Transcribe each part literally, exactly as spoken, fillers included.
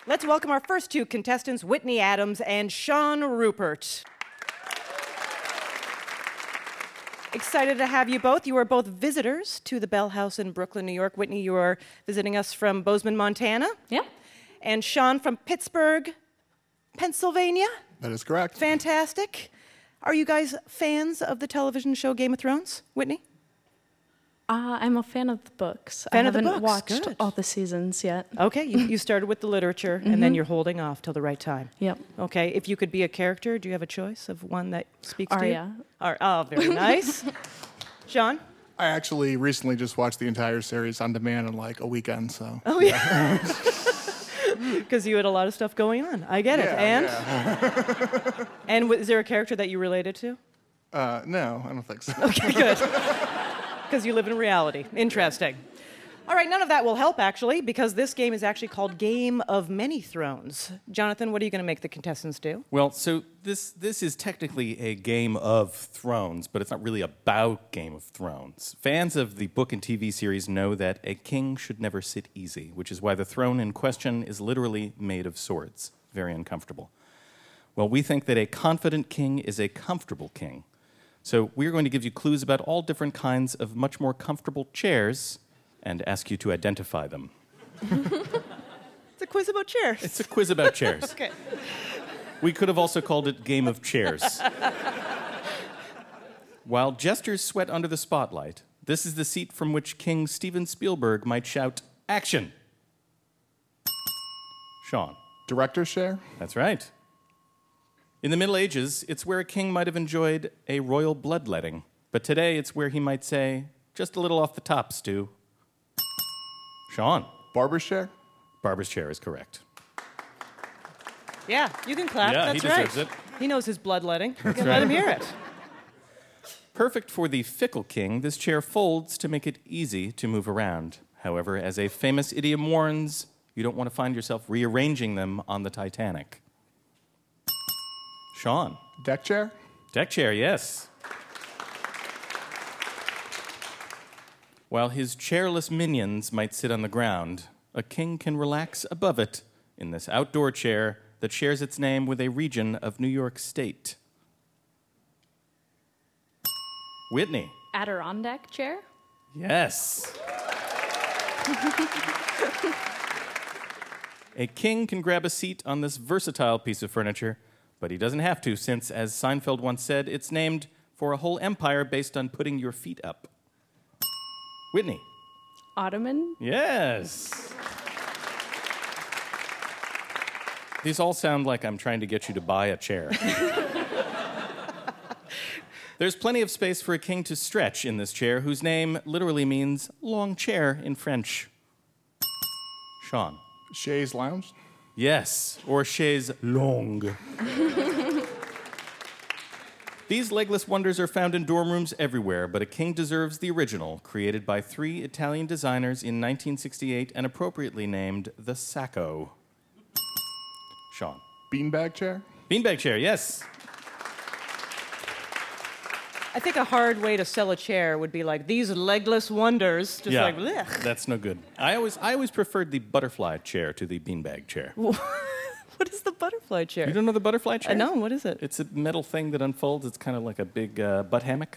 Let's welcome our first two contestants, Whitney Adams and Sean Rupert. Excited to have you both. You are both visitors to the Bell House in Brooklyn, New York. Whitney, you are visiting us from Bozeman, Montana. Yeah. And Sean from Pittsburgh, Pennsylvania. That is correct. Fantastic. Are you guys fans of the television show Game of Thrones, Whitney? Uh, I'm a fan of the books. Fan I of the haven't books. watched Good. all the seasons yet. Okay, you, you started with the literature, mm-hmm. and then you're holding off till the right time. Yep. Okay, if you could be a character, do you have a choice of one that speaks Arya. to you? Ar- oh, very nice. Sean? I actually recently just watched the entire series on demand in like a weekend, so. Oh, yeah. Because you had a lot of stuff going on. I get it. Yeah, and? Yeah. And w- is there a character that you related to? Uh, no, I don't think so. Okay, good. Because you live in reality. Interesting. All right, none of that will help, actually, because this game is actually called Game of Many Thrones. Jonathan, what are you going to make the contestants do? Well, so this this is technically a Game of Thrones, but it's not really about Game of Thrones. Fans of the book and T V series know that a king should never sit easy, which is why the throne in question is literally made of swords. Very uncomfortable. Well, we think that a confident king is a comfortable king. So we're going to give you clues about all different kinds of much more comfortable chairs and ask you to identify them. It's a quiz about chairs. It's a quiz about chairs. Okay. We could have also called it Game of Chairs. While jesters sweat under the spotlight, this is the seat from which King Steven Spielberg might shout, "Action!" Sean. Director's chair? That's right. In the Middle Ages, it's where a king might have enjoyed a royal bloodletting. But today, it's where he might say, "Just a little off the top, Stu." Sean. Barber's chair? Barber's chair is correct. Yeah, you can clap. Yeah, That's he right. deserves it. He knows his bloodletting. You That's can right. let him hear it. Perfect for the fickle king, this chair folds to make it easy to move around. However, as a famous idiom warns, you don't want to find yourself rearranging them on the Titanic. Sean. Deck chair? Deck chair, yes. While his chairless minions might sit on the ground, a king can relax above it in this outdoor chair that shares its name with a region of New York State. Whitney. Adirondack chair? Yes. A king can grab a seat on this versatile piece of furniture, but he doesn't have to, since, as Seinfeld once said, it's named for a whole empire based on putting your feet up. Whitney. Ottoman? Yes. These all sound like I'm trying to get you to buy a chair. There's plenty of space for a king to stretch in this chair, whose name literally means long chair in French. Sean. Chaise lounge? Yes, or chaise longue. These legless wonders are found in dorm rooms everywhere, but a king deserves the original, created by three Italian designers in nineteen sixty-eight and appropriately named the Sacco. Sean. Beanbag chair? Beanbag chair, yes. I think a hard way to sell a chair would be like, these legless wonders. Just yeah, like, blech. That's no good. I always, I always preferred the butterfly chair to the beanbag chair. What is the butterfly chair? You don't know the butterfly chair? Uh, no, what is it? It's a metal thing that unfolds. It's kind of like a big uh, butt hammock.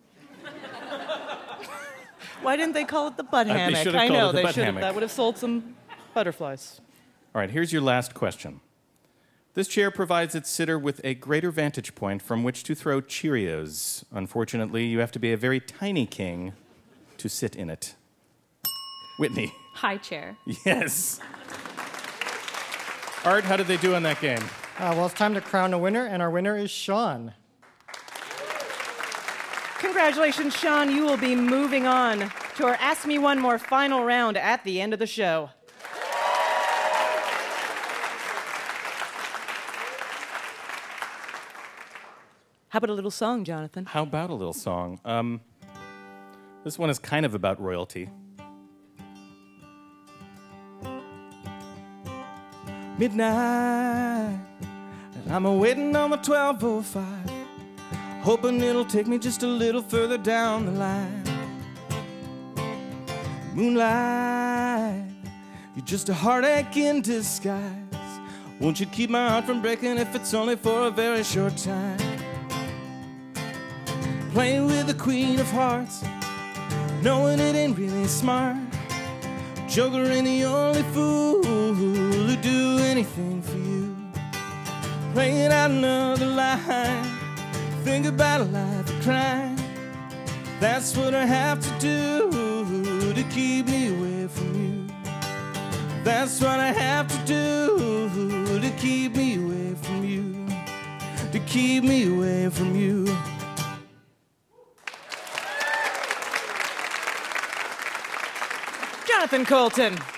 Why didn't they call it the butt Uh, they hammock? should have I called know, it the they butt should have. hammock. That would have sold some butterflies. All right, here's your last question. This chair provides its sitter with a greater vantage point from which to throw Cheerios. Unfortunately, you have to be a very tiny king to sit in it. Whitney. High chair. Yes. Art, how did they do on that game? Uh, well, it's time to crown a winner, and our winner is Sean. Congratulations, Sean. You will be moving on to our Ask Me One More final round at the end of the show. How about a little song, Jonathan? How about a little song? Um, this one is kind of about royalty. Midnight, and I'm a-waiting on the twelve oh five, hoping it'll take me just a little further down the line. Moonlight, you're just a heartache in disguise. Won't you keep my heart from breaking if it's only for a very short time? Playing with the queen of hearts, knowing it ain't really smart. Joker ain't the only fool who'd do anything for you. Playing out another line, think about a life of crime. That's what I have to do to keep me away from you. That's what I have to do to keep me away from you. To keep me away from you. Jonathan Coulton.